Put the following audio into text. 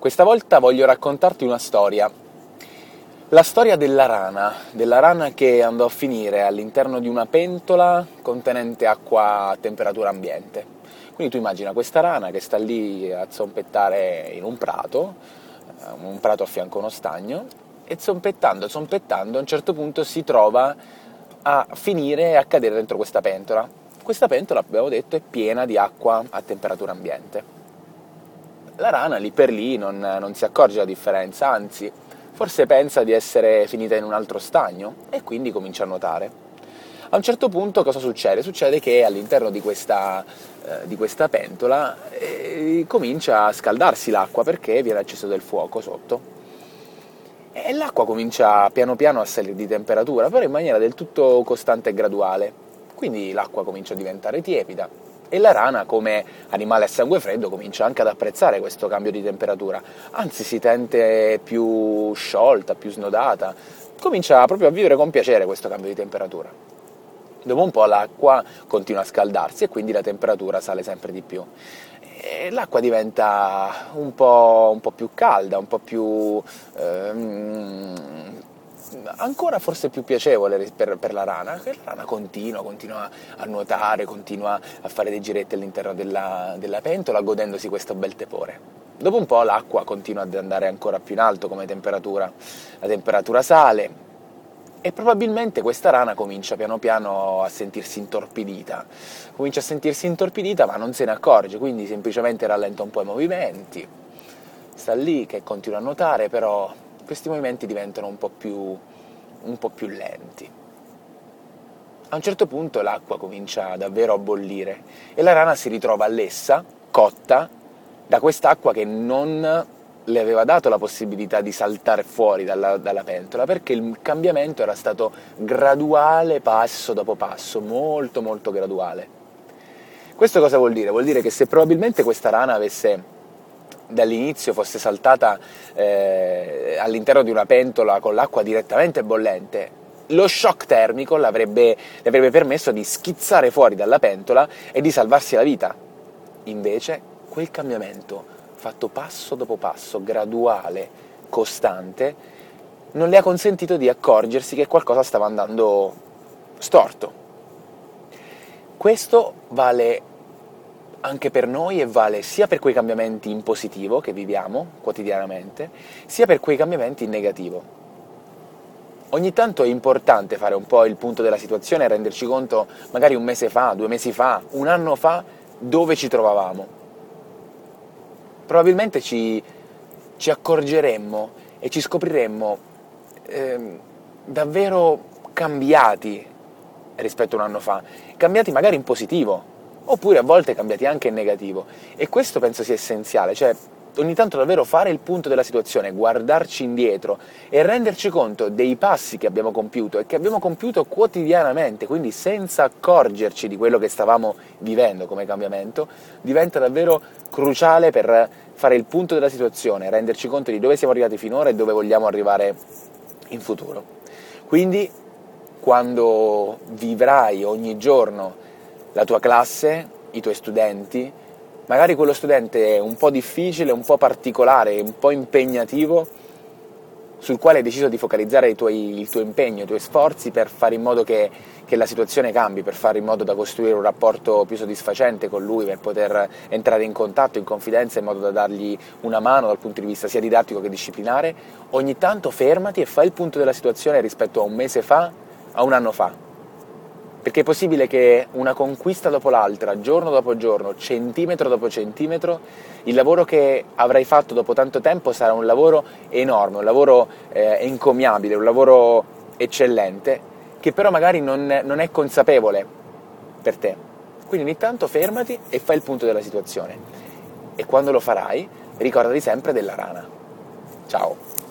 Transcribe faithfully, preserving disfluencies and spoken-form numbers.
Questa volta voglio raccontarti una storia. La storia della rana, della rana che andò a finire all'interno di una pentola contenente acqua a temperatura ambiente. Quindi tu immagina questa rana che sta lì a zompettare in un prato, un prato a fianco a uno stagno, e zompettando, zompettando, a un certo punto si trova a finire e a cadere dentro questa pentola. Questa pentola, abbiamo detto, è piena di acqua a temperatura ambiente. La rana lì per lì non, non si accorge la differenza, anzi, forse pensa di essere finita in un altro stagno e quindi comincia a nuotare. A un certo punto cosa succede? Succede che all'interno di questa, eh, di questa pentola eh, comincia a scaldarsi l'acqua perché viene acceso del fuoco sotto. E l'acqua comincia piano piano a salire di temperatura, però in maniera del tutto costante e graduale. Quindi l'acqua comincia a diventare tiepida. E la rana, come animale a sangue freddo, comincia anche ad apprezzare questo cambio di temperatura, anzi si sente più sciolta, più snodata, comincia proprio a vivere con piacere questo cambio di temperatura. Dopo un po' l'acqua continua a scaldarsi e quindi la temperatura sale sempre di più. E l'acqua diventa un po', un po' più calda, un po' più... Ehm, ancora forse più piacevole per, per la rana, che la rana continua, continua a nuotare, continua a fare dei giretti all'interno della, della pentola, godendosi questo bel tepore. Dopo un po' l'acqua continua ad andare ancora più in alto come temperatura, la temperatura sale e probabilmente questa rana comincia piano piano a sentirsi intorpidita, comincia a sentirsi intorpidita ma non se ne accorge, quindi semplicemente rallenta un po' i movimenti, sta lì che continua a nuotare, però questi movimenti diventano un po' più, un po' più lenti. A un certo punto l'acqua comincia davvero a bollire e la rana si ritrova lessa, cotta, da quest'acqua che non le aveva dato la possibilità di saltare fuori dalla, dalla pentola, perché il cambiamento era stato graduale, passo dopo passo, molto molto graduale. Questo cosa vuol dire? Vuol dire che se probabilmente questa rana avesse dall'inizio fosse saltata eh, all'interno di una pentola con l'acqua direttamente bollente, lo shock termico l'avrebbe, le avrebbe permesso di schizzare fuori dalla pentola e di salvarsi la vita. Invece quel cambiamento, fatto passo dopo passo, graduale, costante, non le ha consentito di accorgersi che qualcosa stava andando storto. Questo vale anche per noi e vale sia per quei cambiamenti in positivo che viviamo quotidianamente, sia per quei cambiamenti in negativo. Ogni tanto è importante fare un po' il punto della situazione e renderci conto, magari un mese fa, due mesi fa, un anno fa, dove ci trovavamo. Probabilmente ci, ci accorgeremmo e ci scopriremmo eh, davvero cambiati rispetto a un anno fa, cambiati magari in positivo, oppure a volte cambiati anche in negativo, e questo penso sia essenziale, cioè ogni tanto davvero fare il punto della situazione, guardarci indietro e renderci conto dei passi che abbiamo compiuto e che abbiamo compiuto quotidianamente, quindi senza accorgerci di quello che stavamo vivendo come cambiamento, diventa davvero cruciale per fare il punto della situazione, renderci conto di dove siamo arrivati finora e dove vogliamo arrivare in futuro. Quindi quando vivrai ogni giorno la tua classe, i tuoi studenti, magari quello studente è un po' difficile, un po' particolare, un po' impegnativo, sul quale hai deciso di focalizzare i tuoi, il tuo impegno, i tuoi sforzi per fare in modo che, che la situazione cambi, per fare in modo da costruire un rapporto più soddisfacente con lui, per poter entrare in contatto, in confidenza, in modo da dargli una mano dal punto di vista sia didattico che disciplinare. Ogni tanto fermati e fai il punto della situazione rispetto a un mese fa, a un anno fa. Perché è possibile che una conquista dopo l'altra, giorno dopo giorno, centimetro dopo centimetro, il lavoro che avrai fatto dopo tanto tempo sarà un lavoro enorme, un lavoro eh, encomiabile, un lavoro eccellente, che però magari non, non è consapevole per te. Quindi ogni tanto fermati e fai il punto della situazione. E quando lo farai, ricordati sempre della rana. Ciao!